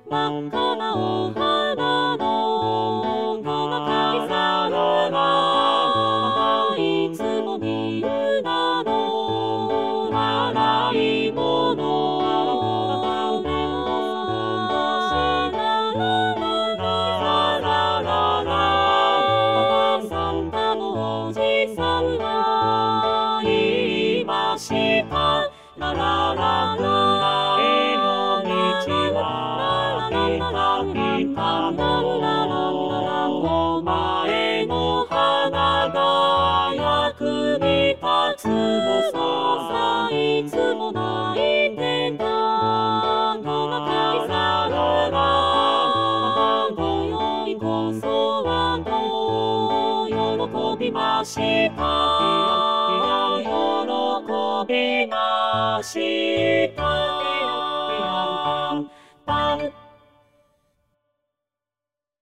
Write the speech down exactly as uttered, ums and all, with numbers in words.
真っ赤なお花の細かい皿がいつもみんなの洗い物サンタのおじさんが言いました。ララララへの道は開いたお前の花が役に立つのさいつも泣いてた細かい皿が今宵こそはと喜びました喜びました